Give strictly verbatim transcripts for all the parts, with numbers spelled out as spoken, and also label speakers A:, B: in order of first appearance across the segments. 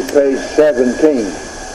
A: page seventeen.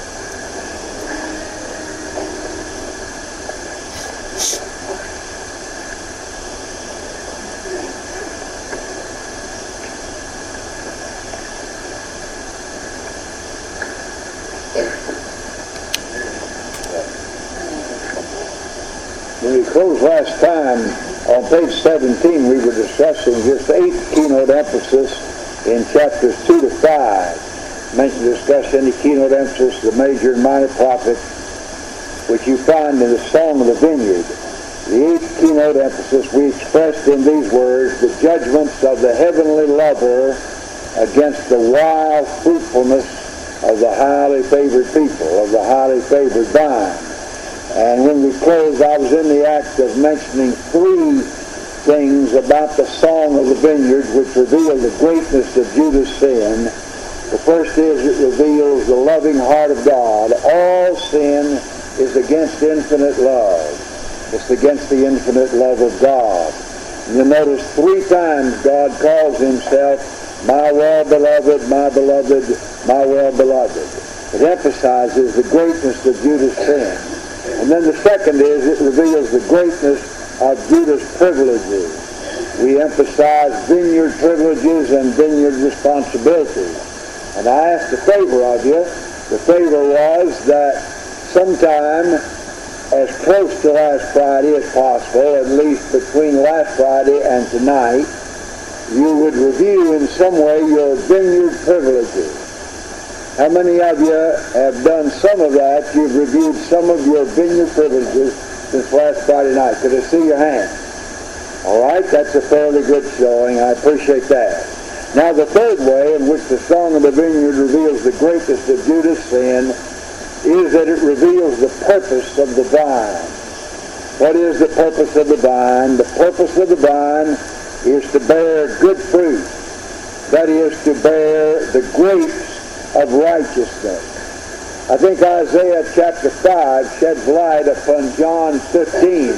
A: When we closed last time, on page seventeen, we were discussing just eight keynote emphasis in chapters two to five. I mentioned to discuss any keynote emphasis, the major and minor prophet, which you find in the Song of the Vineyard. The eighth keynote emphasis we expressed in these words, the judgments of the heavenly lover against the wild fruitfulness of the highly favored people, of the highly favored vine. And when we closed, I was in the act of mentioning three things about the Song of the Vineyard which reveal the greatness of Judah's sin. The first is it reveals the loving heart of God. All sin is against infinite love. It's against the infinite love of God. And you'll notice three times God calls himself my well-beloved, my beloved, my well-beloved. It emphasizes the greatness of Judah's sin. And then the second is it reveals the greatness of Judah's privileges. We emphasize vineyard privileges and vineyard responsibilities. And I asked a favor of you. The favor was that sometime as close to last Friday as possible, at least between last Friday and tonight, you would review in some way your vineyard privileges. How many of you have done some of that? You've reviewed some of your vineyard privileges since last Friday night. Could I see your hand? All right, that's a fairly good showing. I appreciate that. Now, the third way in which the Song of the Vineyard reveals the greatest of Judah's sin is that it reveals the purpose of the vine. What is the purpose of the vine? The purpose of the vine is to bear good fruit. That is, to bear the grapes of righteousness. I think Isaiah chapter five sheds light upon John fifteen.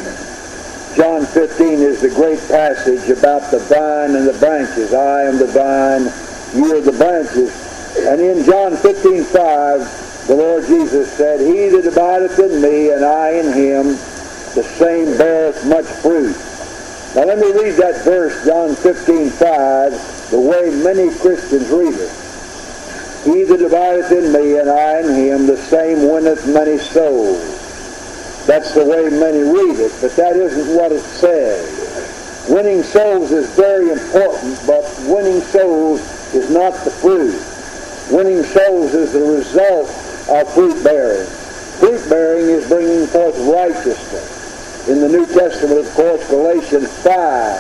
A: John fifteen is the great passage about the vine and the branches. I am the vine, you are the branches. And in John fifteen five, the Lord Jesus said, he that abideth in me and I in him, the same beareth much fruit. Now let me read that verse, John fifteen five, the way many Christians read it. He that abideth in me and I in him, the same winneth many souls. That's the way many read it, but that isn't what it says. Winning souls is very important, but winning souls is not the fruit. Winning souls is the result of fruit bearing. Fruit bearing is bringing forth righteousness. In the New Testament, of course, Galatians five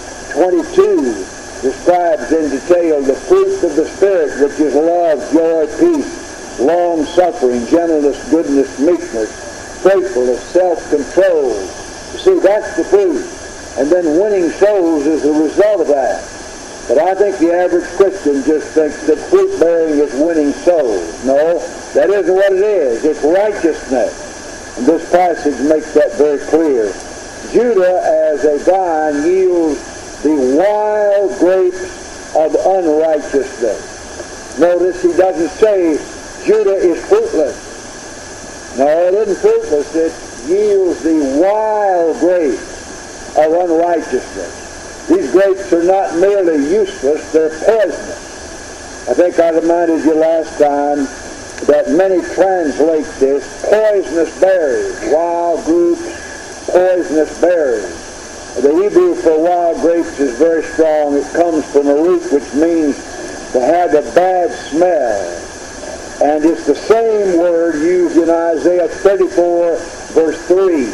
A: twenty-two describes in detail the fruit of the Spirit, which is love, joy, peace, long-suffering, gentleness, goodness, meekness, faithfulness, self-control. You see, that's the fruit. And then winning souls is the result of that. But I think the average Christian just thinks that fruit-bearing is winning souls. No, that isn't what it is. It's righteousness. And this passage makes that very clear. Judah, as a vine, yields the wild grapes of unrighteousness. Notice he doesn't say Judah is fruitless. No, it isn't fruitless. It yields the wild grapes of unrighteousness. These grapes are not merely useless, they're poisonous. I think I reminded you last time that many translate this poisonous berries, wild grapes, poisonous berries. The Hebrew for wild grapes is very strong. It comes from a root which means to have a bad smell. And it's the same word used in Isaiah thirty-four, verse three.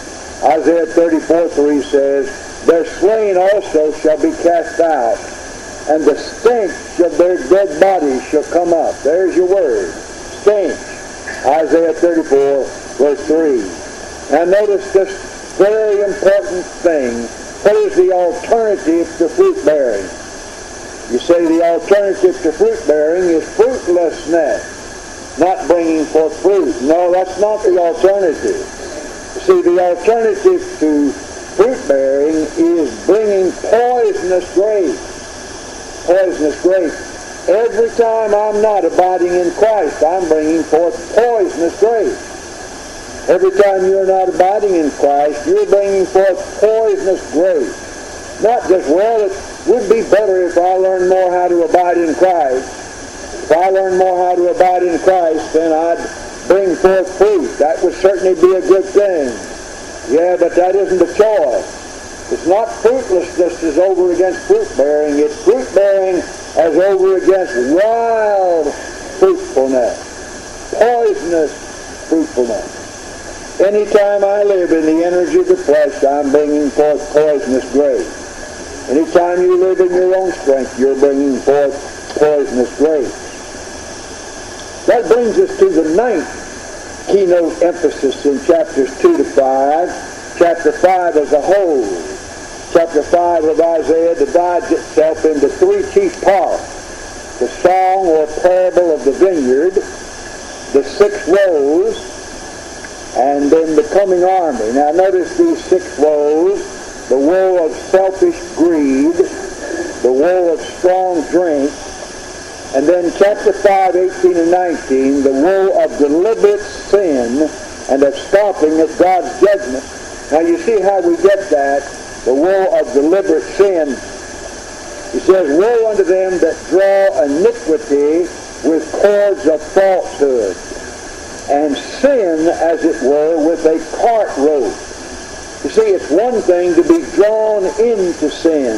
A: Isaiah thirty-four, three says, their slain also shall be cast out, and the stench of their dead bodies shall come up. There's your word, stench. Isaiah thirty-four, verse three. And notice this very important thing. What is the alternative to fruit bearing? You say the alternative to fruit bearing is fruitlessness, not bringing forth fruit. No, that's not the alternative. You see, the alternative to fruit bearing is bringing poisonous grapes. Poisonous grapes. Every time I'm not abiding in Christ, I'm bringing forth poisonous grace. Every time you're not abiding in Christ, you're bringing forth poisonous grace. Not just, well, it would be better if I learned more how to abide in Christ. If I learned more how to abide in Christ, then I'd bring forth fruit. That would certainly be a good thing. Yeah, but that isn't a choice. It's not fruitlessness as over against fruit-bearing. It's fruit-bearing as over against wild fruitfulness, poisonous fruitfulness. Anytime I live in the energy of the flesh, I'm bringing forth poisonous grace. Anytime you live in your own strength, you're bringing forth poisonous grace. That brings us to the ninth keynote emphasis in chapters two to five. Chapter five as a whole. Chapter five of Isaiah divides itself into three chief parts. The song or parable of the vineyard, the six woes, and then the coming army. Now notice these six woes: the woe of selfish greed, the woe of strong drink, and then chapter five, eighteen and nineteen, the woe of deliberate sin and of scoffing at God's judgment. Now you see how we get that, the woe of deliberate sin. He says, woe unto them that draw iniquity with cords of falsehood, and sin, as it were, with a cart rope. You see, it's one thing to be drawn into sin.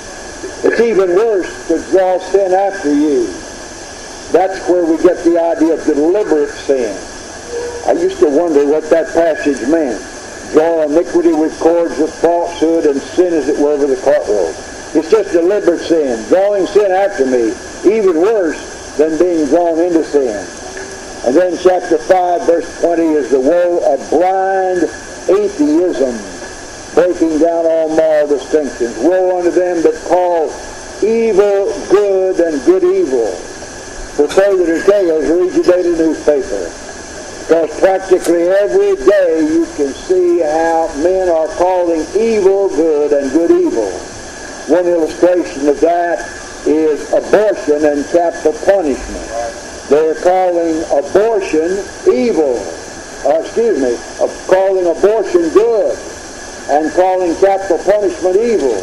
A: It's even worse to draw sin after you. That's where we get the idea of deliberate sin. I used to wonder what that passage meant. Draw iniquity with cords of falsehood, and sin, as it were, with a cart rope. It's just deliberate sin, drawing sin after me, even worse than being drawn into sin. And then chapter five, verse twenty is the woe of blind atheism, breaking down all moral distinctions. Woe unto them that call evil good and good evil. For further details, read your daily newspaper. Because practically every day you can see how men are calling evil good and good evil. One illustration of that is abortion and capital punishment. They're calling abortion evil, uh, excuse me, uh, calling abortion good, and calling capital punishment evil.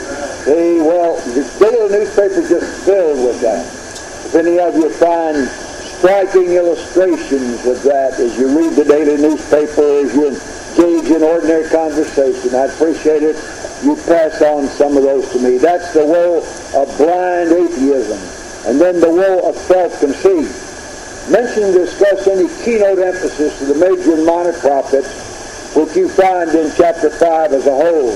A: See, well, the daily newspaper is just filled with that. If any of you find striking illustrations of that as you read the daily newspaper, as you engage in ordinary conversation, I'd appreciate it. You pass on some of those to me. That's the woe of blind atheism. And then the woe of self-conceit. Mention and discuss any keynote emphasis of the major and minor prophets, which you find in chapter five as a whole.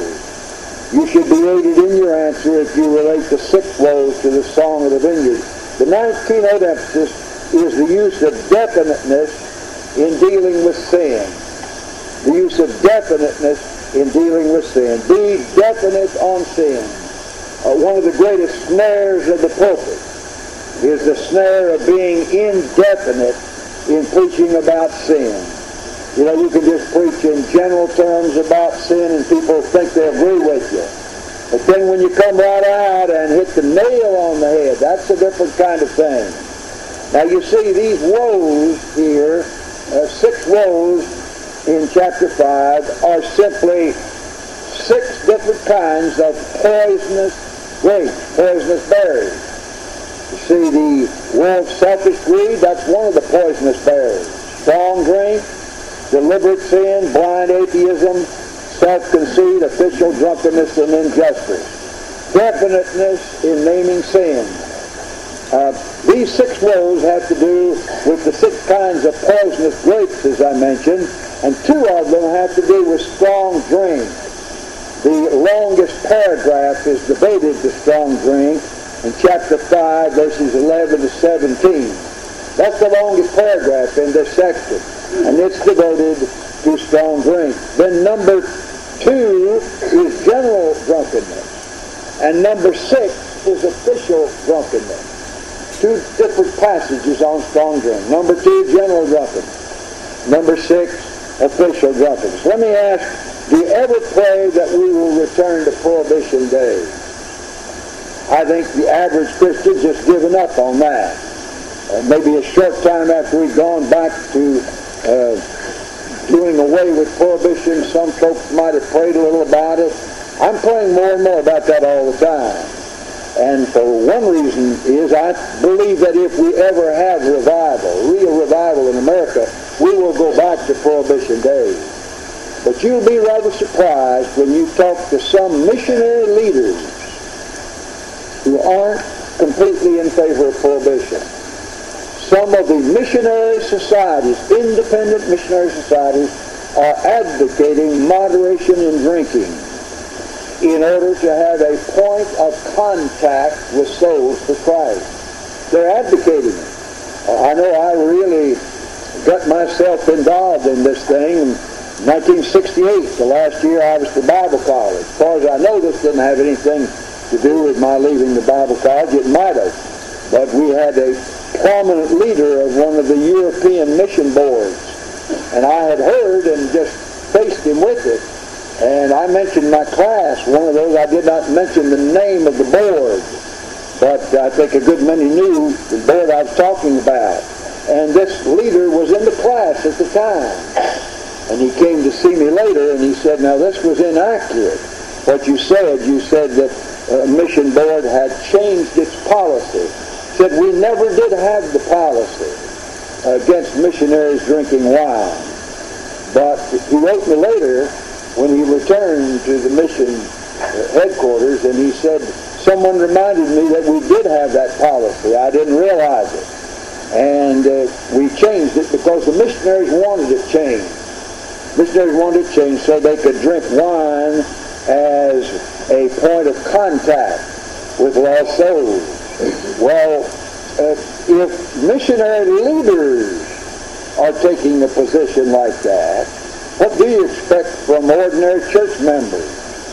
A: You should be aided in your answer if you relate the six woes to the Song of the Vineyard. The ninth keynote emphasis is the use of definiteness in dealing with sin. The use of definiteness in dealing with sin. Be definite on sin. Uh, one of the greatest snares of the pulpit is the snare of being indefinite in preaching about sin. You know, you can just preach in general terms about sin and people think they agree with you. But then when you come right out and hit the nail on the head, that's a different kind of thing. Now you see these woes here, uh, six woes in chapter five, are simply six different kinds of poisonous grapes, poisonous berries. You see, the woe of selfish greed, that's one of the poisonous berries. Strong drink, deliberate sin, blind atheism, self-conceit, official drunkenness, and injustice. Definiteness in naming sin. Uh, these six woes have to do with the six kinds of poisonous grapes, as I mentioned, and two of them have to do with strong drink. The longest paragraph is devoted to strong drink in chapter five, verses eleven to seventeen. That's the longest paragraph in this section, and it's devoted to strong drink. Then number two is general drunkenness, and number six is official drunkenness. Two different passages on strong drink. Number two, general drunkenness. Number six, official drunkenness. Let me ask, do you ever pray that we will return to Prohibition days? I think the average Christian just given up on that. Uh, maybe a short time after we've gone back to uh, doing away with prohibition, some folks might have prayed a little about it. I'm praying more and more about that all the time. And for one reason is I believe that if we ever have revival, real revival in America, we will go back to prohibition days. But you'll be rather surprised when you talk to some missionary leaders who aren't completely in favor of prohibition. Some of the missionary societies, independent missionary societies, are advocating moderation in drinking in order to have a point of contact with souls for Christ. They're advocating it. Uh, I know I really got myself involved in this thing in nineteen sixty-eight, the last year I was to Bible college. As far as I know, this didn't have anything to do with my leaving the Bible college. It might have. But we had a prominent leader of one of the European mission boards. And I had heard and just faced him with it. And I mentioned my class, one of those. I did not mention the name of the board, but I think a good many knew the board I was talking about. And this leader was in the class at the time. And he came to see me later, and he said, now this was inaccurate. What you said, you said that a mission board had changed its policy. He said, we never did have the policy against missionaries drinking wine. But he wrote me later, when he returned to the mission headquarters, and he said, someone reminded me that we did have that policy. I didn't realize it. And uh, we changed it because the missionaries wanted it changed. Missionaries wanted it changed so they could drink wine as a point of contact with lost souls. Well, uh, if missionary leaders are taking a position like that, what do you expect from ordinary church members?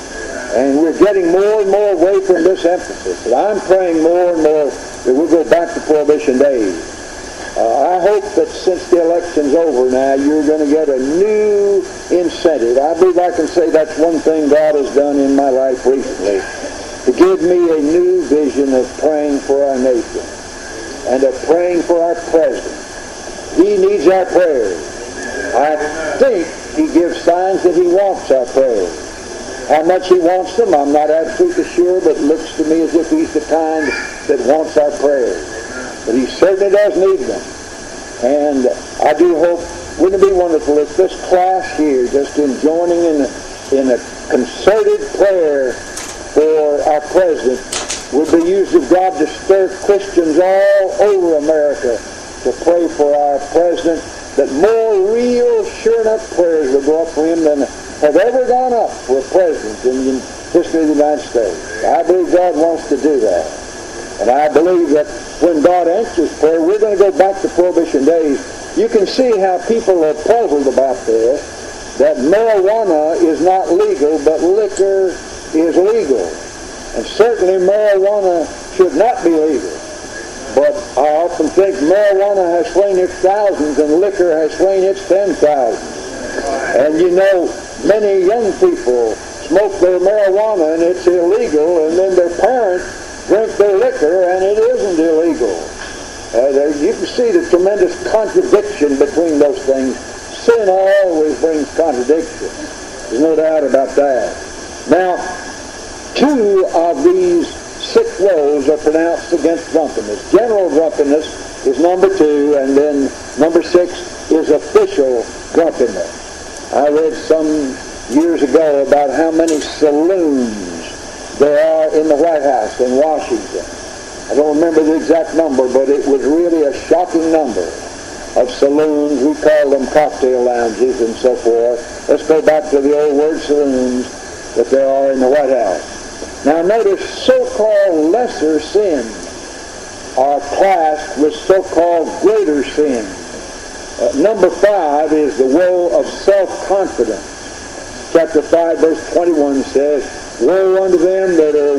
A: And we're getting more and more away from this emphasis. And I'm praying more and more that we'll go back to prohibition days. Uh, I hope that since the election's over now, you're going to get a new incentive. I believe I can say that's one thing God has done in my life recently, to give me a new vision of praying for our nation and of praying for our president. He needs our prayers. I think he gives signs that he wants our prayers. How much he wants them, I'm not absolutely sure, but it looks to me as if he's the kind that wants our prayers. But he certainly does need them. And I do hope, wouldn't it be wonderful if this class here, just in joining in a, in a concerted prayer for our president, would be used of God to stir Christians all over America to pray for our president, that more real, sure enough prayers will go up for him than have ever gone up for a president in the history of the United States. I believe God wants to do that. And I believe that when God answers prayer, we're going to go back to prohibition days. You can see how people are puzzled about this, that marijuana is not legal, but liquor is legal. And certainly marijuana should not be legal. But I often think marijuana has slain its thousands and liquor has slain its ten thousands. And you know, many young people smoke their marijuana and it's illegal, and then their parents drink their liquor and it isn't illegal. Uh, there, you can see the tremendous contradiction between those things. Sin always brings contradiction. There's no doubt about that. Now, two of these six woes are pronounced against drunkenness. General drunkenness is number two, and then number six is official drunkenness. I read some years ago about how many saloons there are in the White House in Washington. I don't remember the exact number, but it was really a shocking number of saloons. We call them cocktail lounges and so forth. Let's go back to the old word saloons that there are in the White House. Now notice, so-called lesser sins are classed with so-called greater sins. Uh, number five is the woe of self-confidence. Chapter five, verse twenty-one says, woe unto them that are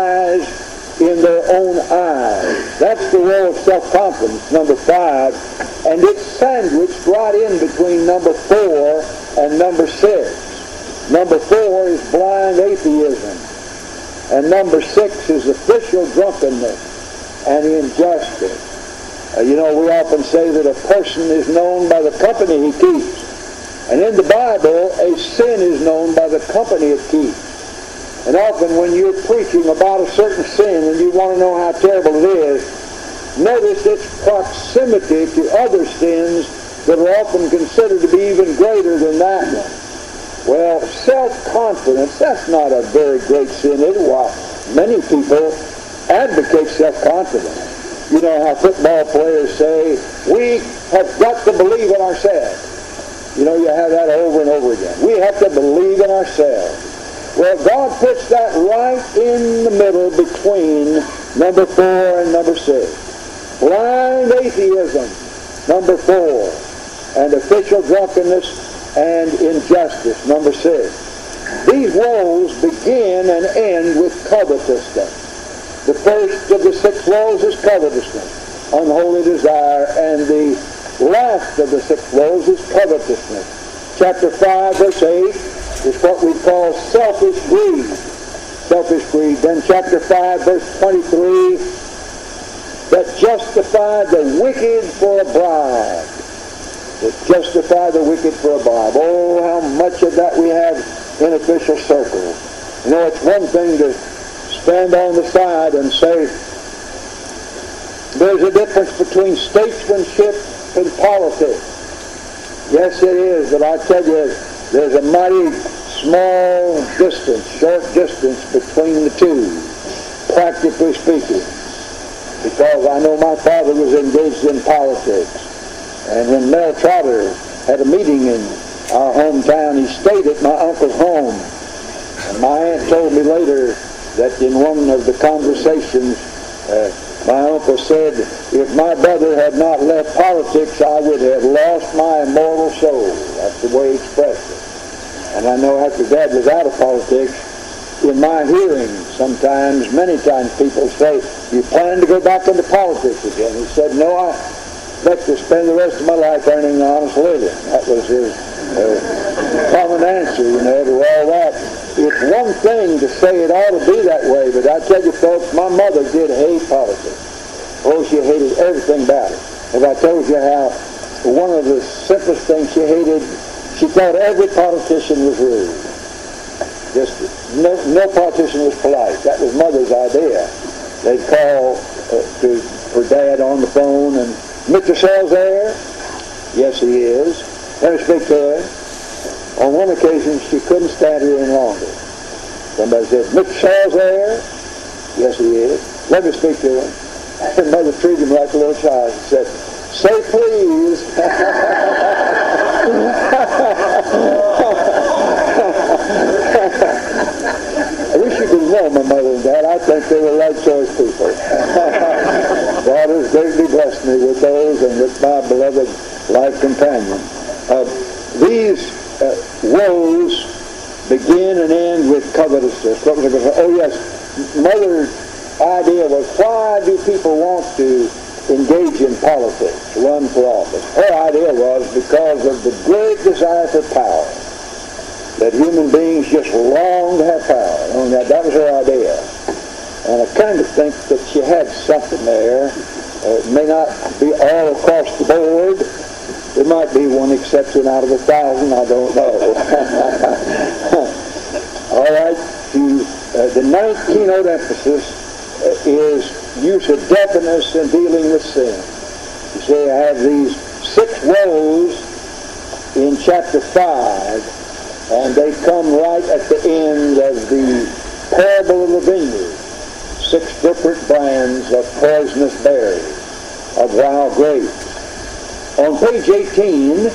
A: wise in their own eyes. That's the woe of self-confidence, number five. And it's sandwiched right in between number four and number six. Number four is blind atheism. And number six is official drunkenness and injustice. Uh, you know, we often say that a person is known by the company he keeps. And in the Bible, a sin is known by the company it keeps. And often when you're preaching about a certain sin and you want to know how terrible it is, notice its proximity to other sins that are often considered to be even greater than that one. Well, self-confidence, that's not a very great sin, is it? Why, many people advocate self-confidence. You know how football players say, we have got to believe in ourselves. You know, you have that over and over again. We have to believe in ourselves. Well, God puts that right in the middle between number four and number six. Blind atheism, number four, and official drunkenness and injustice, number six. These woes begin and end with covetousness. The first of the six woes is covetousness, unholy desire, and the last of the six woes is covetousness. Chapter five, verse eight, is what we call selfish greed. Selfish greed. Then chapter five, verse twenty-three, that justify the wicked for a bribe. That justify the wicked for a bribe. Oh, how much of that we have in official circles. You know, it's one thing to stand on the side and say, there's a difference between statesmanship and politics. Yes, it is, but I tell you, there's a mighty small distance, short distance between the two, practically speaking. Because I know my father was engaged in politics. And when Mel Trotter had a meeting in our hometown, he stayed at my uncle's home. And my aunt told me later that in one of the conversations, uh, my uncle said, if my brother had not left politics, I would have lost my immortal soul. That's the way he expressed it. And I know after Dad was out of politics, in my hearing, sometimes, many times, people say, you plan to go back into politics again? He said, no, I expect to spend the rest of my life earning an honest living. That was his uh, common answer, you know, to all that. It's one thing to say it ought to be that way, but I tell you folks, my mother did hate politics. Oh, she hated everything about it. As I told you how one of the simplest things she hated, she thought every politician was rude. Just no, no politician was polite. That was Mother's idea. They'd call uh, to, for Dad on the phone and, Mister Sells there? Yes, he is. Let me speak to her. On one occasion, she couldn't stand her any longer. Somebody said, Mister Sells there? Yes, he is. Let me speak to him. And Mother treated him like a little child. She said, say please. I wish you could know my mother and dad. I think they were right choice people. God has greatly blessed me with those and with my beloved life companion. Uh, these uh, woes begin and end with covetousness. What was I going to say? Oh yes, Mother's idea was, why do people want to engage in politics, run for office? Her idea was because of the great desire for power. That human beings just long to have power. I mean, that, that was her idea. And I kind of think that she had something there. Uh, it may not be all across the board. There might be one exception out of a thousand. I don't know. All right. The, uh, the ninth keynote emphasis uh, is use of deafness in dealing with sin. You see, I have these six woes in chapter five. And they come right at the end of the parable of the vineyard. Six different brands of poisonous berries, of wild grapes. On page eighteen,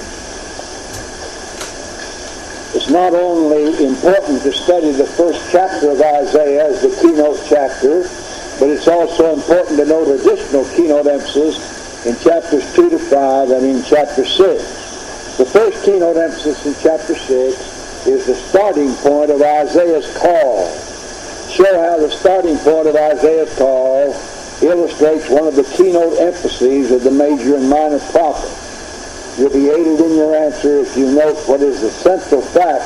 A: it's not only important to study the first chapter of Isaiah as the keynote chapter, but it's also important to note additional keynote emphasis in chapters two to five and in chapter six. The first keynote emphasis in chapter six is the starting point of Isaiah's call. Show how the starting point of Isaiah's call illustrates one of the keynote emphases of the major and minor prophets. You'll be aided in your answer if you note what is the central fact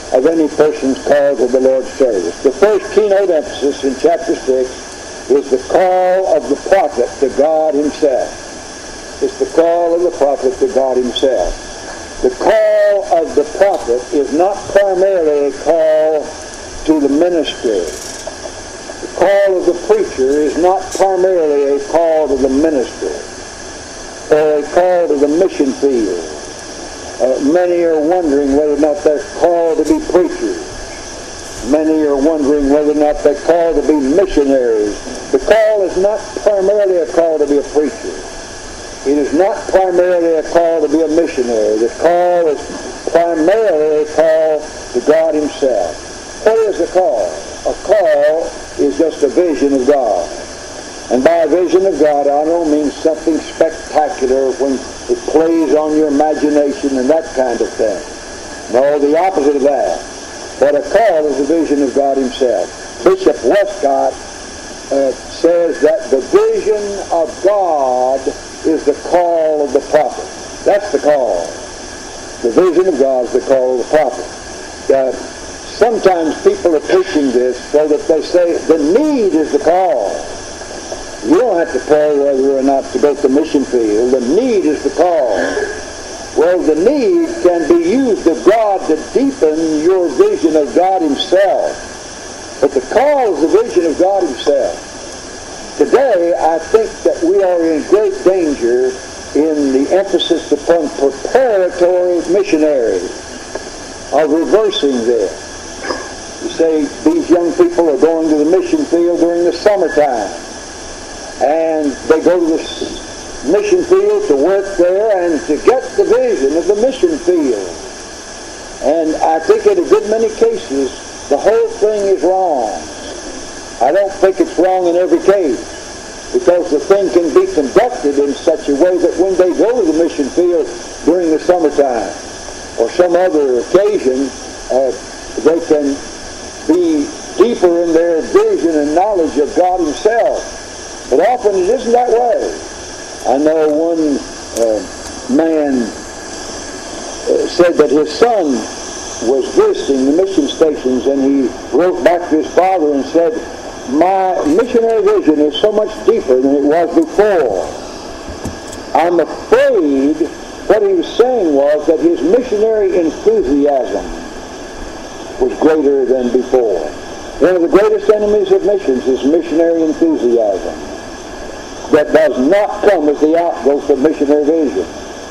A: of any person's call to the Lord's service. The first keynote emphasis in chapter six is the call of the prophet to God himself. It's the call of the prophet to God himself. The call of the prophet is not primarily a call to the ministry. The call of the preacher is not primarily a call to the ministry or a call to the mission field. Uh, many are wondering whether or not they're called to be preachers. Many are wondering whether or not they're called to be missionaries. The call is not primarily a call to be a preacher. It is not primarily a call to be a missionary. The call is primarily a call to God himself. What is a call? A call is just a vision of God. And by a vision of God, I don't mean something spectacular when it plays on your imagination and that kind of thing. No, the opposite of that. But a call is a vision of God himself. Bishop Westcott uh, says that the vision of God is the call of the prophet. That's the call. The vision of God is the call of the prophet. Uh, sometimes people are preaching this so that they say the need is the call. You don't have to pray whether or not to go to the mission field. The need is the call. Well, the need can be used of God to deepen your vision of God himself. But the call is the vision of God himself. Today, I think that we are in great danger in the emphasis upon preparatory missionaries of reversing this. You say these young people are going to the mission field during the summertime, and they go to the mission field to work there and to get the vision of the mission field. And I think in a good many cases, the whole thing is wrong. I don't think it's wrong in every case, because the thing can be conducted in such a way that when they go to the mission field during the summertime or some other occasion, uh, they can be deeper in their vision and knowledge of God himself. But often it isn't that way. I know one uh, man uh, said that his son was visiting the mission stations, and he wrote back to his father and said, "My missionary vision is so much deeper than it was before." I'm afraid what he was saying was that his missionary enthusiasm was greater than before. One of the greatest enemies of missions is missionary enthusiasm. That does not come as the outgrowth of missionary vision.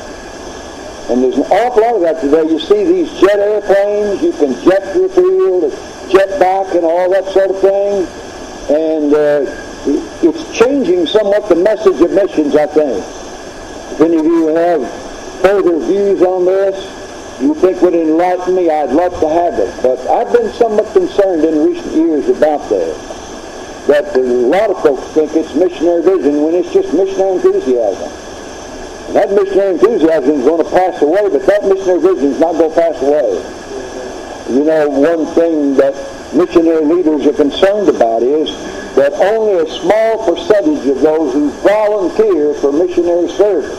A: And there's an awful lot of that today. You see these jet airplanes, you can jet to the field, jet back and all that sort of thing. And uh, it's changing somewhat the message of missions, I think. If any of you have further views on this, you think would enlighten me, I'd love to have it. But I've been somewhat concerned in recent years about this. That a lot of folks think it's missionary vision when it's just missionary enthusiasm. And that missionary enthusiasm is going to pass away, but that missionary vision is not going to pass away. You know, one thing that missionary leaders are concerned about is that only a small percentage of those who volunteer for missionary service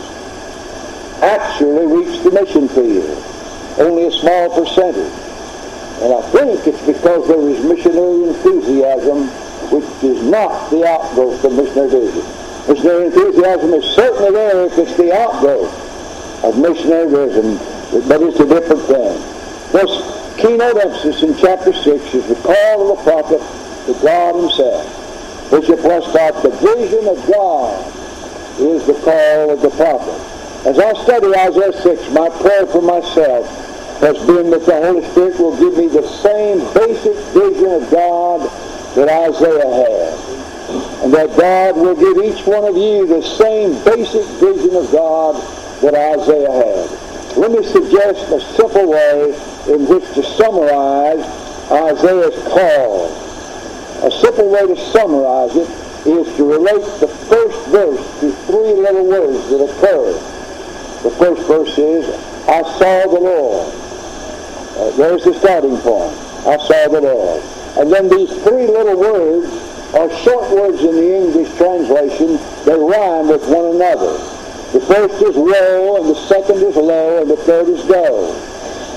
A: actually reach the mission field. Only a small percentage. And I think it's because there is missionary enthusiasm, which is not the outgrowth of missionary vision. Missionary enthusiasm is certainly there if it's the outgrowth of missionary vision, but it's a different thing. This keynote emphasis in chapter six is the call of the prophet to God himself. Bishop Westcott, the vision of God is the call of the prophet. As I study Isaiah six, my prayer for myself has been that the Holy Spirit will give me the same basic vision of God that Isaiah had. And that God will give each one of you the same basic vision of God that Isaiah had. Let me suggest a simple way in which to summarize Isaiah's call. A simple way to summarize it is to relate the first verse to three little words that occur. The first verse is, I saw the Lord. Uh, there's the starting point. I saw the Lord. And then these three little words are short words in the English translation. They rhyme with one another. The first is woe, and the second is lo, and the third is go.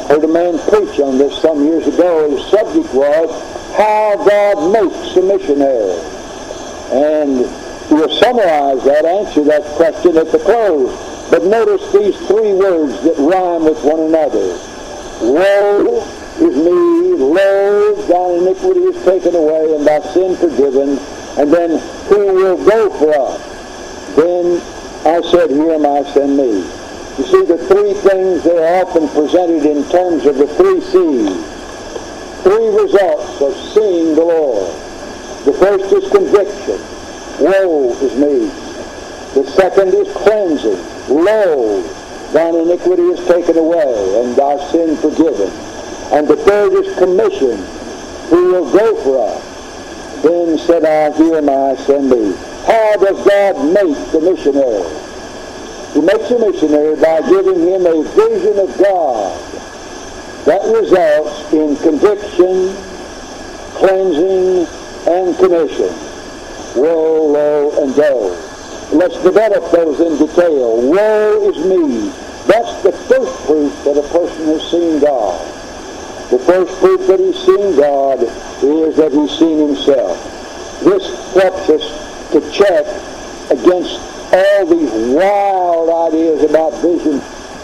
A: heard a man preach on this some years ago. His subject was how God makes a missionary. And we'll summarize that, answer that question at the close. But notice these three words that rhyme with one another. Woe is me, lo, thine iniquity is taken away, and thy sin forgiven. And then, who will go for us? Then I said, here am I, send me. You see, the three things that are often presented in terms of the three C's. Three results of seeing the Lord. The first is conviction. Woe is me. The second is cleansing. Lo, thine iniquity is taken away, and thy sin forgiven. And the third is commission. Who will go for us? Then said I, here am I, send me. How does God make the missionary? He makes a missionary by giving him a vision of God that results in conviction, cleansing, and commission. Woe, lo, and go. Let's develop those in detail. Woe is me. That's the first proof that a person has seen God. The first proof that he's seen God is that he's seen himself. This helps us to check against all these wild ideas about vision.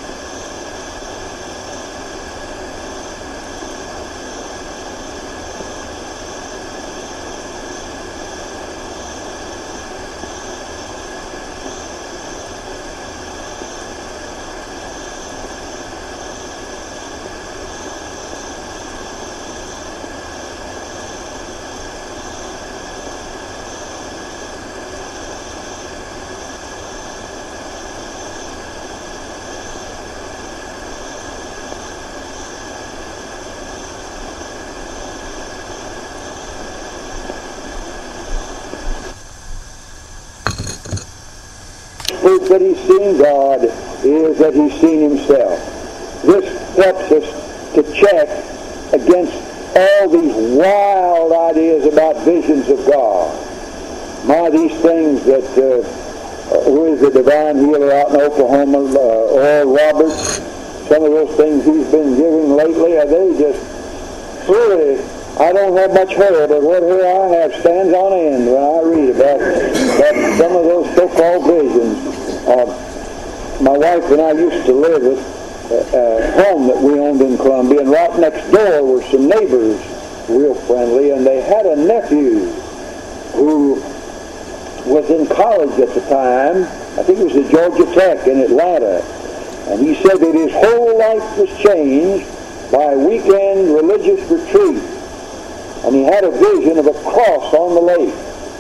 A: Proof that he's seen God is that he's seen himself. This helps us to check against all these wild ideas about visions of God. My, these things that, uh, who is the divine healer out in Oklahoma, uh, Oral Roberts, some of those things he's been giving lately, are they just really, I don't have much hair, but what hair I have stands on end when I read about, about some of those so-called visions. Uh, my wife and I used to live at a home that we owned in Columbia, and right next door were some neighbors, real friendly, and they had a nephew who was in college at the time. I think it was at Georgia Tech in Atlanta. And he said that his whole life was changed by a weekend religious retreat. And he had a vision of a cross on the lake.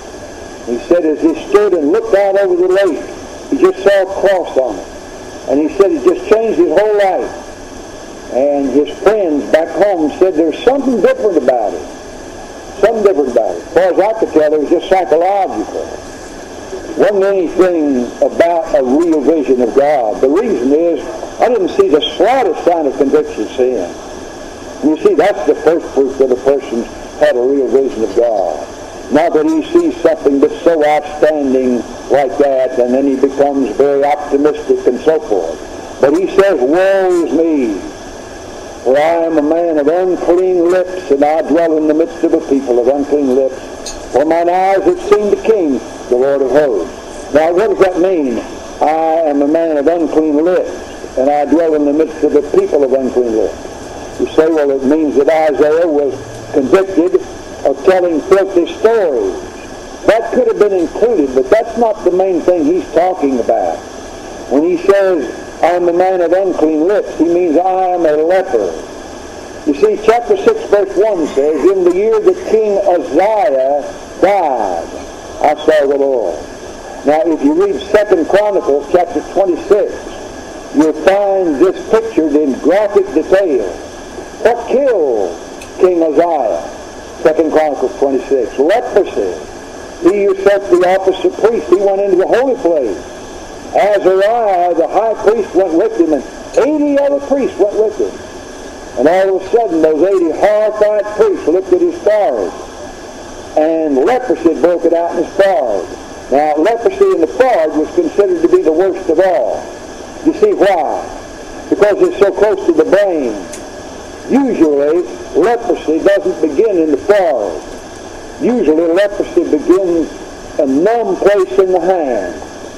A: He said as he stood and looked out over the lake, he just saw a cross on it. And he said it just changed his whole life. And his friends back home said there's something different about it. Something different about it. As far as I could tell, it was just psychological. Wasn't anything about a real vision of God. The reason is I didn't see the slightest sign of conviction sin. And you see, that's the first proof that a person's had a real vision of God. Not that he sees something that's so outstanding like that, and then he becomes very optimistic and so forth. But he says, woe is me, for I am a man of unclean lips, and I dwell in the midst of a people of unclean lips. For mine eyes have seen the King, the Lord of hosts. Now, what does that mean? I am a man of unclean lips, and I dwell in the midst of a people of unclean lips. You say, well, it means that Isaiah was convicted of telling filthy stories. That could have been included, but that's not the main thing he's talking about. When he says, I'm a man of unclean lips, he means I am a leper. You see, chapter six, verse one says, in the year that King Uzziah died, I saw the Lord. Now, if you read Second Chronicles, chapter twenty-six, you'll find this pictured in graphic detail. What killed King Uzziah? Second Chronicles twenty-six. Leprosy. He usurped the office of priest. He went into the holy place. Azariah, the high priest, went with him, and eighty other priests went with him. And all of a sudden, those eighty horrified priests looked at his forehead, and leprosy broke it out in his forehead. Now, leprosy in the forehead was considered to be the worst of all. You see why? Because it's so close to the brain. Usually, leprosy doesn't begin in the forehead. Usually, leprosy begins a numb place in the hand.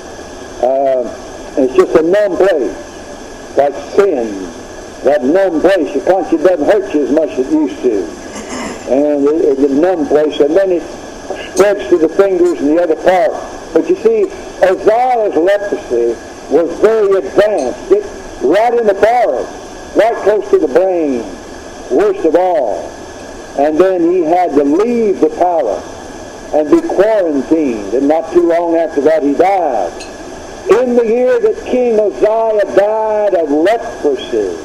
A: Uh, it's just a numb place, like sin. That numb place, your conscience doesn't hurt you as much as it used to. And it, it's a numb place, and then it spreads to the fingers and the other part. But you see, Uzziah's leprosy was very advanced. It, right in the forehead, right close to the brain, worst of all. And then he had to leave the palace and be quarantined, and not too long after that he died. In the year that King Uzziah died of leprosy,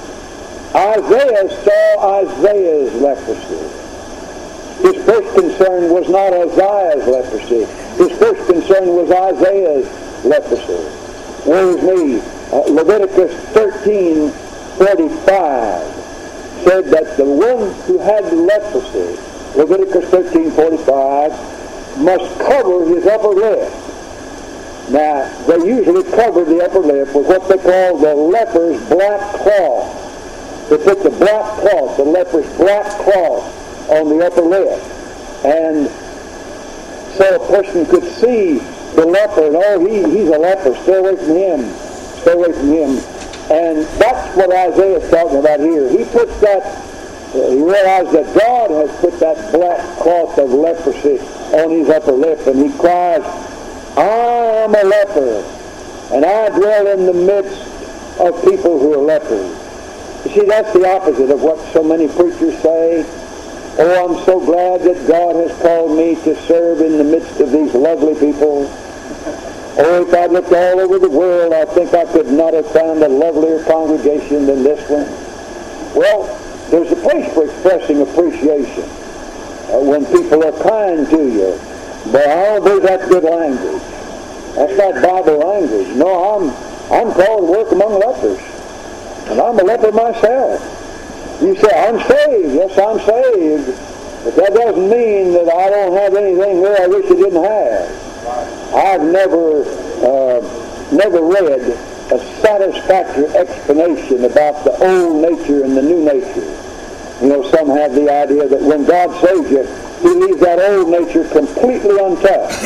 A: Isaiah saw Isaiah's leprosy. His first concern was not Uzziah's leprosy. His first concern was Isaiah's leprosy. Woe is me. Uh, Leviticus thirteen forty-five said that the one who had the leprosy, Leviticus thirteen forty-five, must cover his upper lip. Now, they usually covered the upper lip with what they call the leper's black cloth. They put the black cloth, the leper's black cloth, on the upper lip. And so a person could see the leper, and oh, he, he's a leper, stay away from him, stay away from him. And that's what Isaiah is talking about here. He puts that, uh, he realized that God has put that black cloth of leprosy on his upper lip, and he cries, I am a leper, and I dwell in the midst of people who are lepers. You see, that's the opposite of what so many preachers say. Oh, I'm so glad that God has called me to serve in the midst of these lovely people. Oh, if I looked all over the world, I think I could not have found a lovelier congregation than this one. Well, there's a place for expressing appreciation uh, when people are kind to you. But I don't believe that's good language. That's not Bible language. No, I'm I'm called to work among lepers. And I'm a leper myself. You say, I'm saved. Yes, I'm saved. But that doesn't mean that I don't have anything there I wish I didn't have. I've never, uh, never read a satisfactory explanation about the old nature and the new nature. You know, some have the idea that when God saves you, He leaves that old nature completely untouched.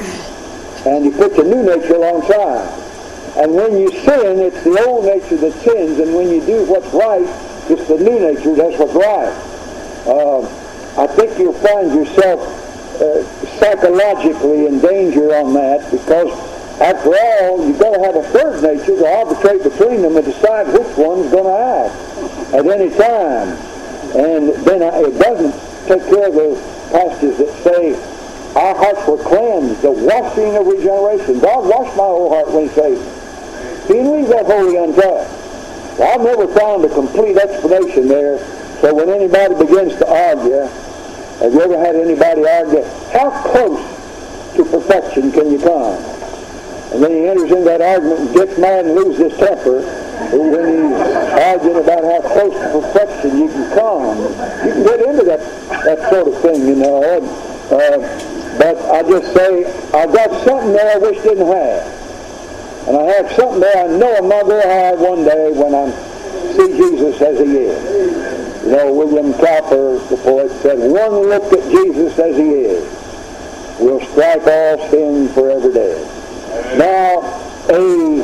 A: And He puts a new nature alongside. And when you sin, it's the old nature that sins, and when you do what's right, it's the new nature that's what's right. Uh, I think you'll find yourself uh, psychologically in danger on that, because after all, you've got to have a third nature to arbitrate between them and decide which one's going to act at any time. And then it doesn't take care of those passages that say, our hearts were cleansed, the washing of regeneration. God washed my whole heart when He saved me. He didn't leave that wholly untouched. Well, I've never found a complete explanation there. So when anybody begins to argue, have you ever had anybody argue, how close to perfection can you come? And then he enters into that argument and gets mad and loses his temper when he's arguing about how close to perfection you can come. You can get into that, that sort of thing, you know. Uh, but I just say, I've got something there I wish didn't have. And I have something there I know I'm not going to have one day when I see Jesus as He is. You know, William Cowper, the poet, said, one look at Jesus as He is will strike all sin forever dead. Now, a,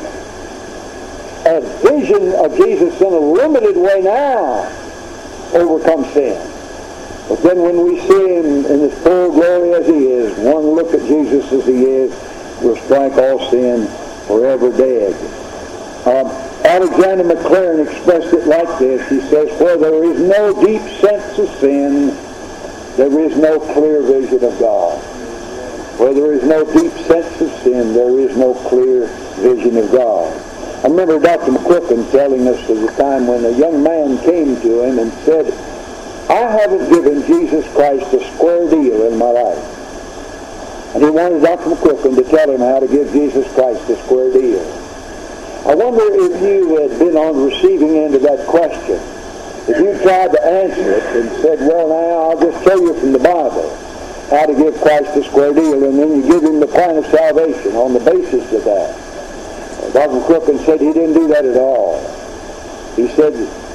A: a vision of Jesus in a limited way now overcomes sin. But then when we see Him in His full glory as He is, one look at Jesus as He is will strike all sin forever dead. Um, Alexander McLaren expressed it like this. He says, where there is no deep sense of sin, there is no clear vision of God. Where there is no deep sense of sin, there is no clear vision of God. I remember Doctor McQuilkin telling us of the time when a young man came to him and said, I haven't given Jesus Christ a square deal in my life. And he wanted Doctor McQuilkin to tell him how to give Jesus Christ a square deal. I wonder if you had been on the receiving end of that question. If you tried to answer it and said, well, now, I'll just tell you from the Bible how to give Christ a square deal, and then you give Him the plan of salvation on the basis of that. Doctor McQuilkin said he didn't do that at all. He said,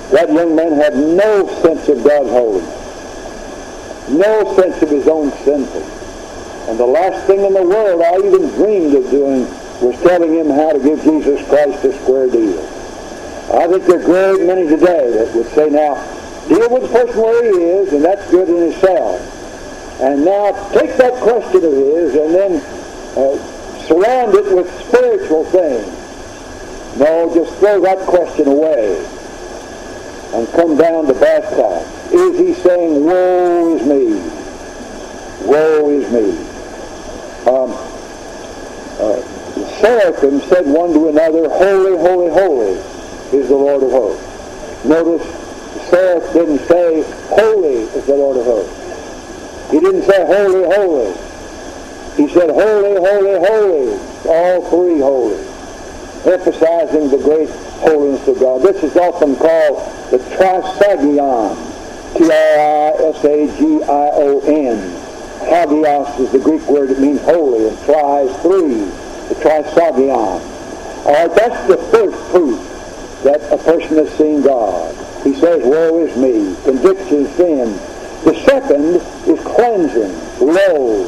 A: That young man had no sense of God's holiness, no sense of his own sinfulness. And the last thing in the world I even dreamed of doing was telling him how to give Jesus Christ a square deal. I think there are a great many today that would say, now, deal with the person where he is, and that's good in itself. And now take that question of his and then uh, surround it with spiritual things. No, just throw that question away and come down to brass tacks. Is he saying, woe is me? Woe is me. Um, uh, Seraphim said one to another, holy, holy, holy is the Lord of hosts. Notice the seraph didn't say, holy is the Lord of hosts. He didn't say, holy, holy. He said, holy, holy, holy. All three holy. Emphasizing the great holiness of God. This is often called the Trisagion. T R I S A G I O N. Hagios is the Greek word that means holy, and tri is three. The Trisagion. All right, that's the first proof that a person has seen God. He says, woe is me. Convicts his sin. The second is cleansing. Lo.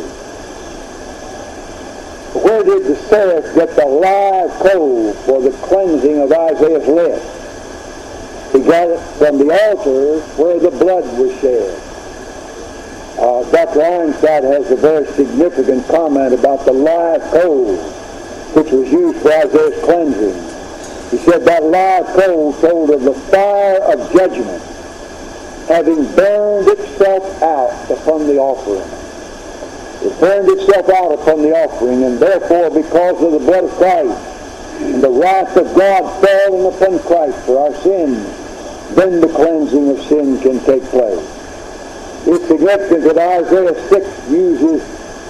A: Where did the seraph get the live coal for the cleansing of Isaiah's lips? He got it from the altar where the blood was shed. Uh, Doctor Ironside has a very significant comment about the live coal which was used for Isaiah's cleansing. He said that live coal told of the fire of judgment having burned itself out upon the offering. It burned itself out upon the offering, and therefore, because of the blood of Christ and the wrath of God falling upon Christ for our sins, then the cleansing of sin can take place. It's significant that Isaiah six uses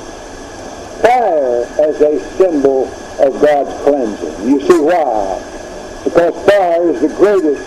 A: fire as a symbol of God's cleansing. You see why? Because fire is the greatest,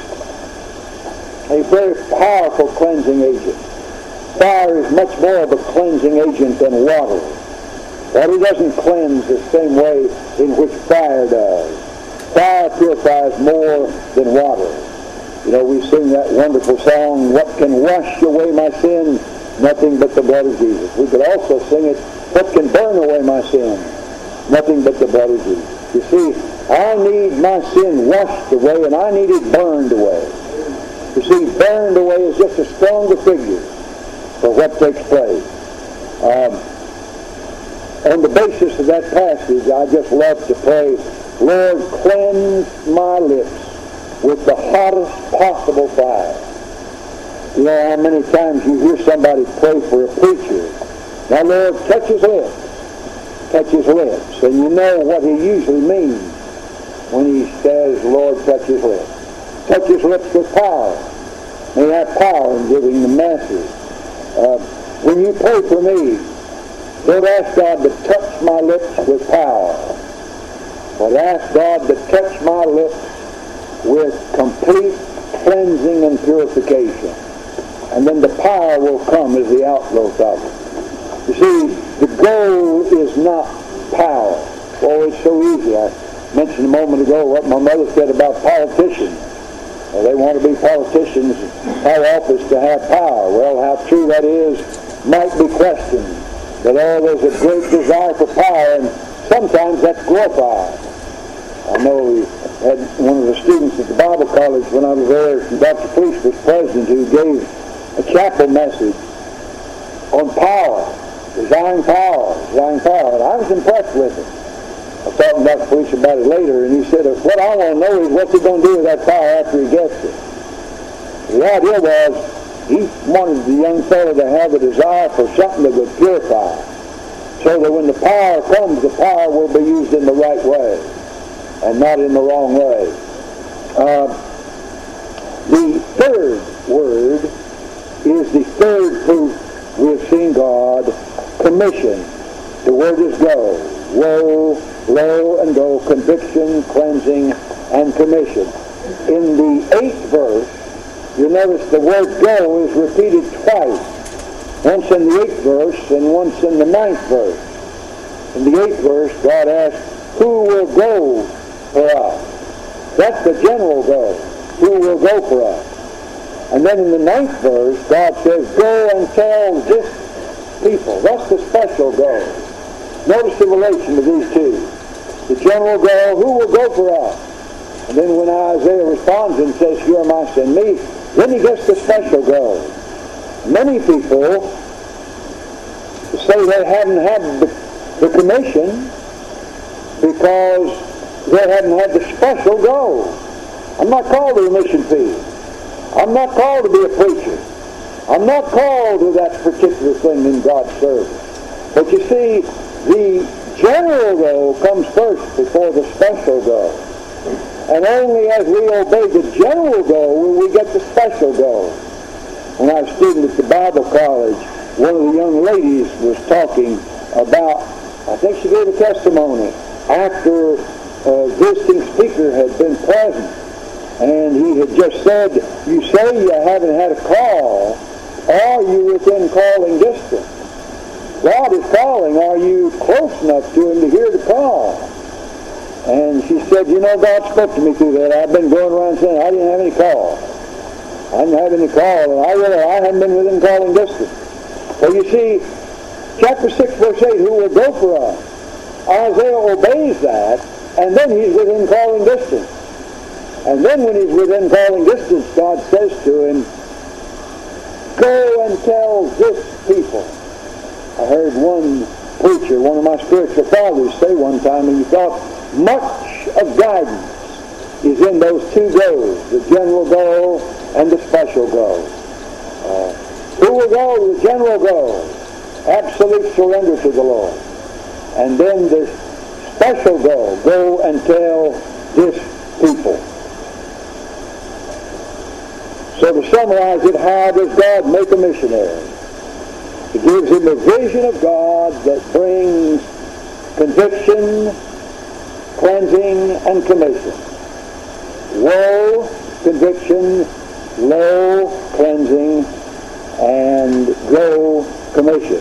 A: a very powerful cleansing agent. Fire is much more of a cleansing agent than water. Water doesn't cleanse the same way in which fire does. Fire purifies more than water. You know, we sing that wonderful song, what can wash away my sin? Nothing but the blood of Jesus. We could also sing it, what can burn away my sin? Nothing but the blood of Jesus. You see, I need my sin washed away, and I need it burned away. You see, burned away is just a stronger figure for what takes place. Um, on the basis of that passage, I just love to pray, Lord, cleanse my lips with the hottest possible fire. You know how many times you hear somebody pray for a preacher. Now, Lord, touch his lips. Touch his lips. And you know what he usually means when he says, Lord, touch his lips. Touch his lips with power. May have power in giving the message. Uh, when you pray for me, don't ask God to touch my lips with power, but ask God to touch my lips with complete cleansing and purification. And then the power will come as the outgrowth of it. You see, the goal is not power. Oh, it's so easy. I mentioned a moment ago what my mother said about politicians. Well, they want to be politicians, have office to have power. Well, how true that is might be questioned. But oh, there's a great desire for power, and sometimes that's glorified. I know we had one of the students at the Bible College when I was there, Doctor Fleece was president, who gave a chapel message on power, desiring power, desiring power. And I was impressed with it. I was talking to Doctor Fleece about it later, and he said, what I want to know is what's he going to do with that power after he gets it. The idea was he wanted the young fellow to have a desire for something that would purify, so that when the power comes, the power will be used in the right way and not in the wrong way. Uh, the third word is the third proof we have seen God, commission. The word is go. Woe, lo, and go, conviction, cleansing, and commission. In the eighth verse, you notice the word go is repeated twice. Once in the eighth verse and once in the ninth verse. In the eighth verse, God asks, who will go for us? That's the general go. Who will go for us? And then in the ninth verse, God says, go and tell this people. That's the special go. Notice the relation to these two. The general go, who will go for us? And then when Isaiah responds and says, here am I, send me, then he gets the special go. Many people say they haven't had the, the commission because they haven't had the special go. I'm not called to a mission field. I'm not called to be a preacher. I'm not called to that particular thing in God's service. But you see, the general go comes first before the special go. And only as we obey the general go will we get the special go. When I was a student at the Bible college, one of the young ladies was talking about, I think she gave a testimony, after a visiting speaker had been present, and he had just said, you say you haven't had a call, are you within calling distance? God is calling, are you close enough to him to hear the call? And she said, you know, God spoke to me through that. I've been going around saying I didn't have any call. I didn't have any call, and I really, I hadn't been within calling distance. So you see, chapter six, verse eight, who will go for us? Isaiah obeys that, and then he's within calling distance. And then when he's within calling distance, God says to him, go and tell this people. I heard one preacher, one of my spiritual fathers, say one time, and he thought, much of guidance is in those two goes, the general go and the special go. Uh, who will go? The general go. Absolute surrender to the Lord. And then the special go. Go and tell this people. So to summarize it, how does God make a missionary? He gives him a vision of God that brings conviction, cleansing, and commission. Woe, conviction, lo, cleansing, and go, commission.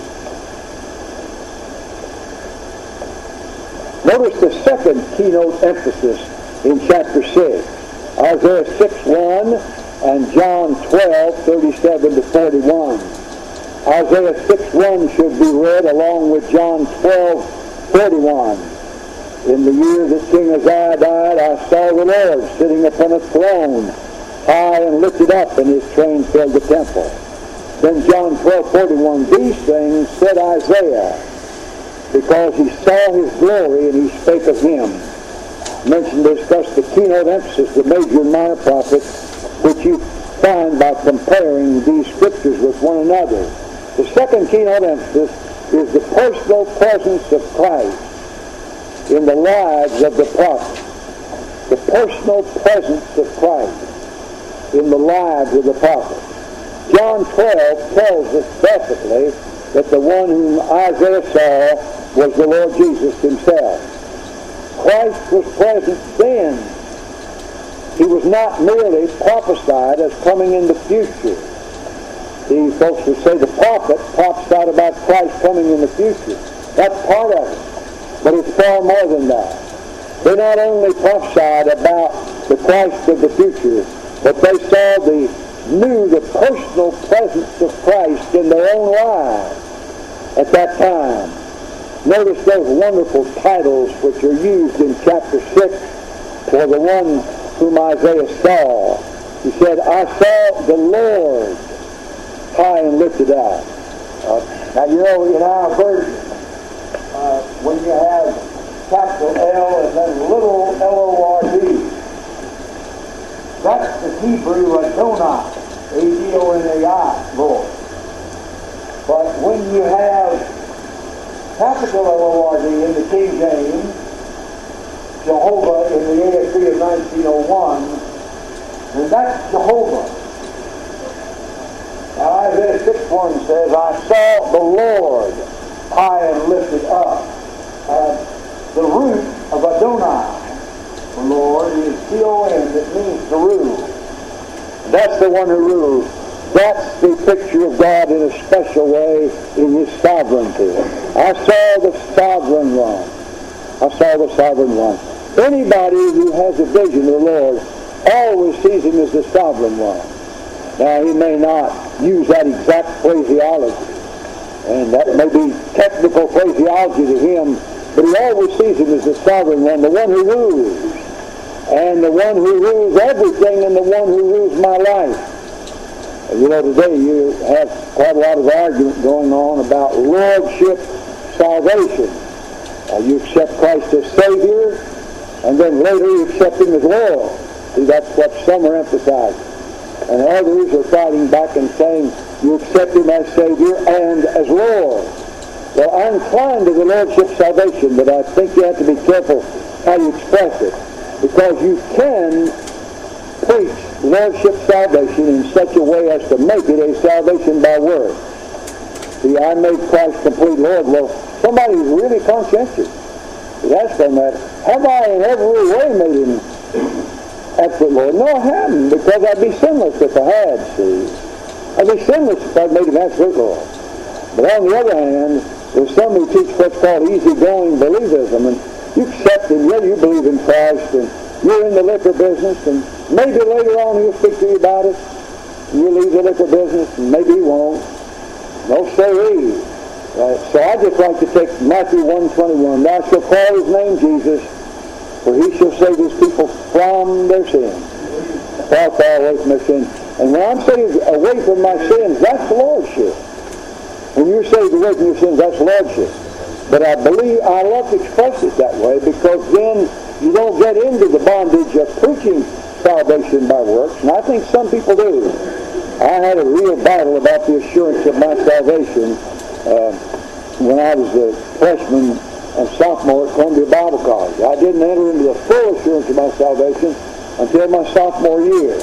A: Notice the second keynote emphasis in chapter six. Isaiah six one and John twelve thirty-seven to forty-one. Isaiah six one should be read along with John twelve forty-one. In the year that King Uzziah died, I saw the Lord sitting upon a throne, high and lifted up, and his train filled the temple. Then John twelve forty-one, these things said Isaiah, because he saw his glory and he spake of him. Mentioned, discussed the keynote emphasis, the major and minor prophets, which you find by comparing these scriptures with one another. The second keynote emphasis is the personal presence of Christ in the lives of the prophets. The personal presence of Christ in the lives of the prophets. John twelve tells us definitely that the one whom Isaiah saw was the Lord Jesus himself. Christ was present then. He was not merely prophesied as coming in the future. These folks would say the prophet prophesied about Christ coming in the future. That's part of it. But it's far more than that. They not only prophesied about the Christ of the future, but they saw the, knew the personal presence of Christ in their own lives at that time. Notice those wonderful titles which are used in chapter six for the one whom Isaiah saw. He said, I saw the Lord high and lifted up. Uh, now, you know, in our version, uh, when you have capital L and then little L O R D, that's the Hebrew Adonai, A D O N A I, Lord. But when you have capital L O R D in the King James, Jehovah in the A S B of nineteen oh one, and that's Jehovah. Now Isaiah six one says, I saw the Lord high and lifted up. Uh, the root of Adonai, the Lord, is T O N, that means to rule. That's the one who rules. That's the picture of God in a special way in his sovereignty. I saw the sovereign one. I saw the sovereign one. Anybody who has a vision of the Lord always sees him as the sovereign one. Now, he may not use that exact phraseology, and that may be technical phraseology to him, but he always sees him as the sovereign one, the one who rules, and the one who rules everything, and the one who rules my life. And you know, today you have quite a lot of argument going on about lordship salvation. Uh, you accept Christ as Savior, and then later you accept Him as Lord. See, that's what some are emphasizing. And others are fighting back and saying you accept Him as Savior and as Lord. Well, I'm inclined to the Lordship salvation, but I think you have to be careful how you express it, because you can preach Lordship salvation in such a way as to make it a salvation by works. See, I made Christ complete Lord. Well, somebody who's really conscientious is asking that, have I in every way made Him absolute Lord? No, I haven't, because I'd be sinless if I had, see. I'd be sinless if I'd made Him absolute Lord. But on the other hand, there's some who teach what's called easygoing believism, and you accept Him, yeah, you believe in Christ, and you're in the liquor business, and maybe later on He'll speak to you about it, and you'll leave the liquor business, and maybe He won't. No siree. Right? So I just like to take Matthew one twenty-one. Thou shalt call His name Jesus, for He shall save His people from their sins. Far, far away from their sins. And when I'm saved away from my sins, that's Lordship. When you're saved away from your sins, that's Lordship. But I believe, I love to express it that way, because then you don't get into the bondage of preaching salvation by works. And I think some people do. I had a real battle about the assurance of my salvation uh, when I was a freshman and sophomore at Columbia Bible College. I didn't enter into the full assurance of my salvation until my sophomore year,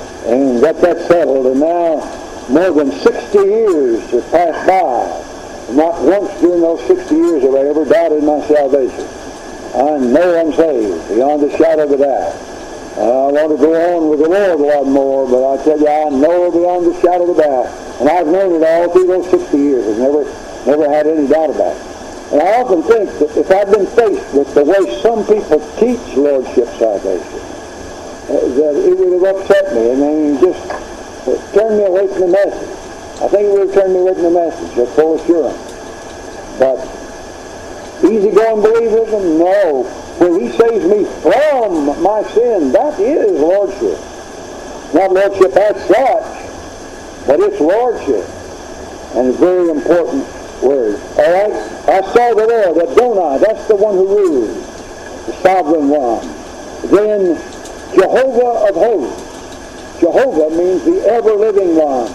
A: and got that settled. And now more than sixty years have passed by. Not once during those sixty years have I ever doubted my salvation. I know I'm saved, beyond a shadow of a doubt. Uh, I want to go on with the Lord a lot more, but I tell you, I know beyond the shadow of a doubt. And I've known it all through those sixty years. I've never, never had any doubt about it. And I often think that if I'd been faced with the way some people teach Lordship salvation, uh, that it would have upset me, and then just uh, turned me away from the message. I think it would have turned me away from the message of full assurance. But easygoing believism? No. When He saves me from my sin, that is Lordship. Not Lordship as such, but it's Lordship. And a very important word. All right? I saw the Lord, Adonai, that's the one who rules, the sovereign one. Then Jehovah of hosts. Jehovah means the ever-living one,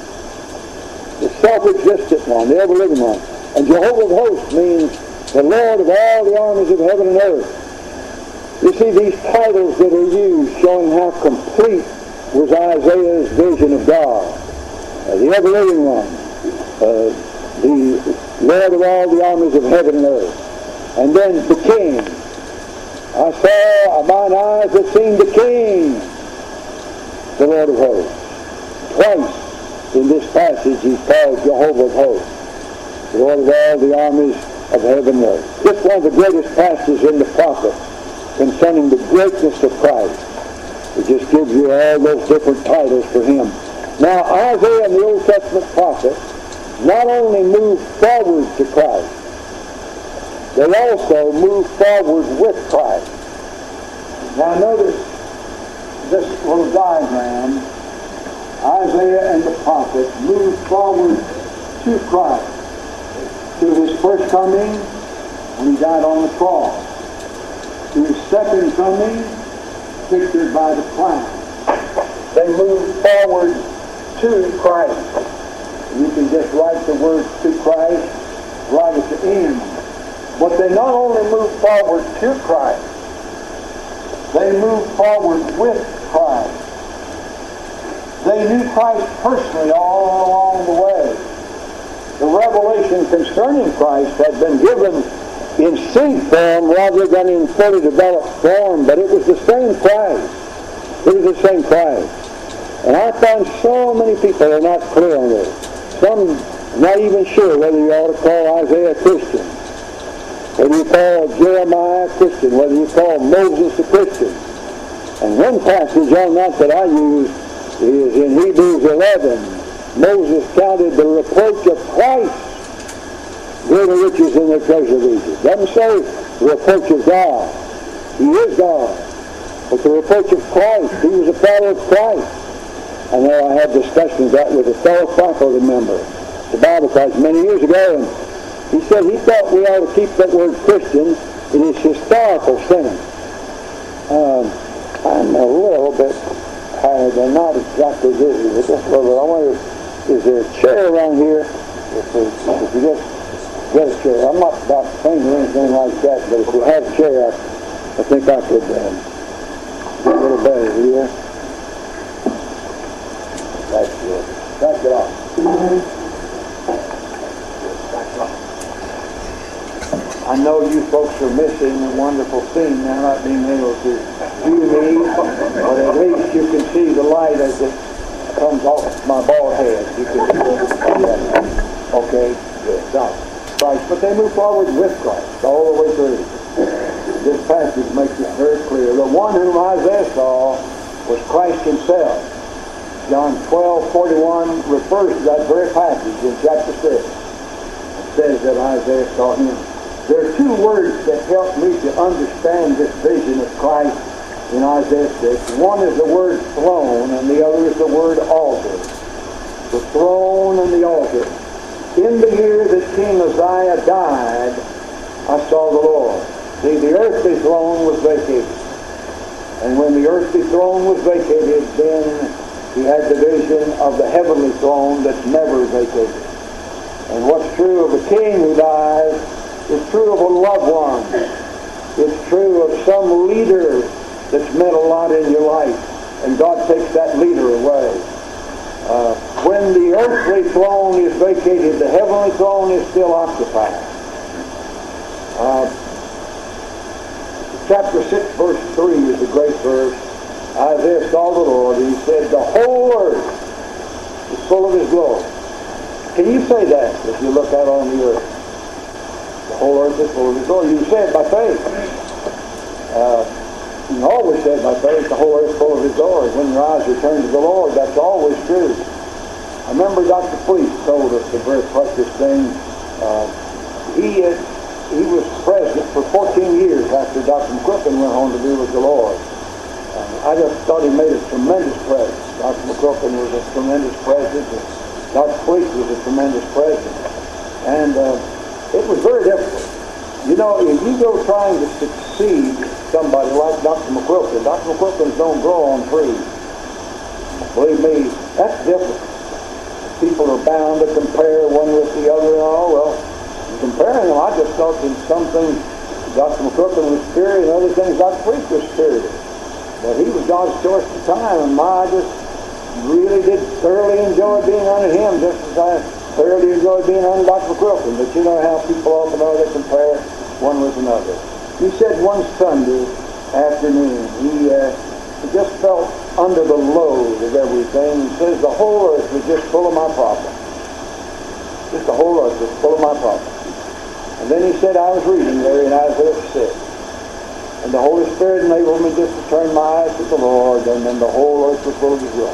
A: the self-existent one, the ever-living one. And Jehovah of hosts means the Lord of all the armies of heaven and earth. You see these titles that are used showing how complete was Isaiah's vision of God. Uh, the ever-living one, uh, the Lord of all the armies of heaven and earth. And then the King. I saw, mine eyes have seen the King, the Lord of hosts. Twice in this passage He's called Jehovah of hosts, the Lord of all the armies of heaven and earth. This is one of the greatest passages in the prophets concerning the greatness of Christ. It just gives you all those different titles for Him. Now, Isaiah and the Old Testament prophets not only moved forward to Christ, they also moved forward with Christ. Now, notice this little diagram. Isaiah and the prophets moved forward to Christ, to His first coming when He died on the cross, to His second coming, pictured by the cloud. They moved forward to Christ. You can just write the word to Christ right at the end. But they not only moved forward to Christ, they moved forward with Christ. They knew Christ personally all along the way. The revelation concerning Christ had been given in seed form rather than in fully developed form, but it was the same Christ. It was the same Christ. And I find so many people are not clear on this. Some not even sure whether you ought to call Isaiah a Christian, whether you call Jeremiah a Christian, whether you call Moses a Christian. And one passage on that that I use is in Hebrews eleven. Moses counted the reproach of Christ greater riches than the treasure of Egypt. Doesn't say the reproach of God. He is God. But the reproach of Christ, he was a follower of Christ. I know I had discussions of that with a fellow faculty member, the Bible class, many years ago, and he said he thought we ought to keep that word Christian in its historical sense. Um, I'm a little bit tired. I'm not exactly busy with this little bit. I wonder, is there a chair around here? If, we, if you just get a chair. I'm not about faint or anything like that, but if we had a chair, I, I think I could um, get a little better here. That's good. Back it off. Back it off. I know you folks are missing a wonderful thing now, not being able to view me, but at least you can see the light as it comes off my bald head. You can see it. Okay, good. Now, Christ, but they move forward with Christ all the way through. This passage makes it very clear. The one whom Isaiah saw was Christ himself. John twelve forty-one refers to that very passage in chapter six. It says that Isaiah saw him. There are two words that help me to understand this vision of Christ in Isaiah six. One is the word throne, and the other is the word altar. The throne and the altar. In the year that King Uzziah died, I saw the Lord. See, the earthly throne was vacated. And when the earthly throne was vacated, then he had the vision of the heavenly throne that's never vacated. And what's true of a king who dies is true of a loved one. It's true of some leader that's meant a lot in your life. And God takes that leader away. Uh, when the earthly throne is vacated, the heavenly throne is still occupied. Uh, chapter six, verse three is a great verse. Isaiah saw the Lord, and he said, the whole earth is full of his glory. Can you say that if you look out on the earth? The whole earth is full of his glory. You can say it by faith. Uh, you can always say it by faith, the whole earth is full of his glory. When your eyes return to the Lord, that's always true. I remember Doctor Fleet told us a very precious thing. Uh, he, uh, he was president for fourteen years after Doctor McQuilkin went home to be with the Lord. Uh, I just thought he made a tremendous president. Doctor McQuilkin was a tremendous president. Doctor Fleet was a tremendous president. And uh, it was very difficult. You know, if you go trying to succeed somebody like Doctor McQuilkin, Doctor McQuilkins don't grow on trees. Believe me, that's difficult. People are bound to compare one with the other and all. Well, comparing them, I just thought that some things Doctor McQuilkin was spirited and other things Doctor Fleet was spirited. But he was God's choice at the time, and my, I just really did thoroughly enjoy being under him, just as I thoroughly enjoyed being under Doctor McQuilkin. But you know how people often are, they compare one with another. He said one Sunday afternoon, he, uh, he just felt under the load of everything. He says the whole earth was just full of my problems. Just the whole earth was full of my problems. And then he said, I was reading there in Isaiah six. And the Holy Spirit enabled me just to turn my eyes to the Lord, and then the whole earth was full of his glory.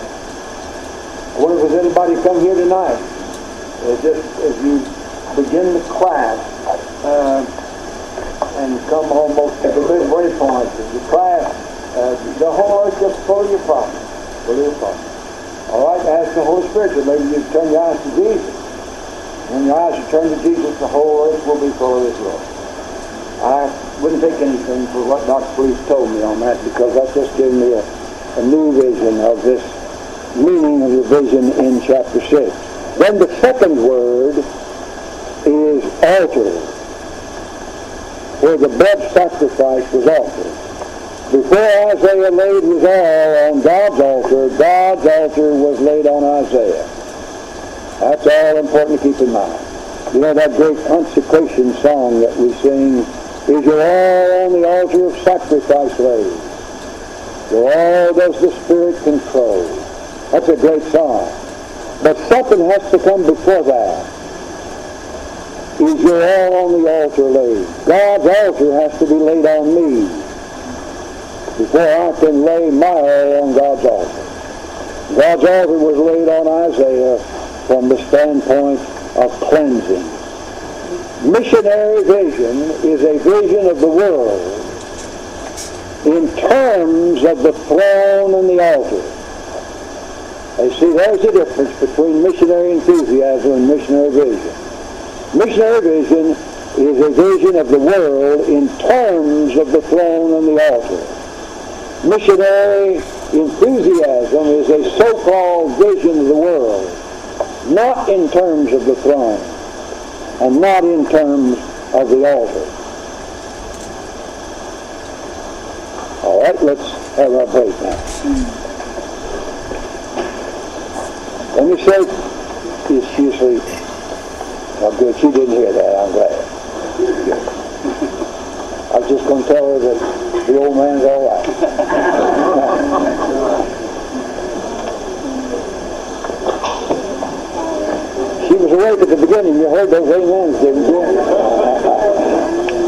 A: I wonder if there's anybody come here tonight. Uh, just as you begin the class uh, and come almost to the midway point of the class, uh, the whole earth just full of your problems. Full of your problems. All right, ask the Holy Spirit that maybe you turn your eyes to Jesus. When your eyes are turned to Jesus, the whole earth will be full of his glory. I wouldn't take anything for what Doctor Fleet told me on that, because that's just giving me a, a new vision of this meaning of the vision in chapter six. Then the second word is altar, where the blood sacrifice was offered. Before Isaiah laid his all on God's altar, God's altar was laid on Isaiah. That's all important to keep in mind. You know that great consecration song that we sing, is your all on the altar of sacrifice laid? Your all does the Spirit control. That's a great song. But something has to come before that. Is your all on the altar laid? God's altar has to be laid on me before I can lay my all on God's altar. God's altar was laid on Isaiah from the standpoint of cleansing. Missionary vision is a vision of the world in terms of the throne and the altar. You see, there's a difference between missionary enthusiasm and missionary vision. Missionary vision is a vision of the world in terms of the throne and the altar. Missionary enthusiasm is a so-called vision of the world, not in terms of the throne and not in terms of the altar. All right, let's have our break now. Let me say, is she asleep? Oh, good. She didn't hear that. I'm glad. Good. I was just going to tell her that the old man's all right. She was awake at the beginning. You heard those amens, didn't you?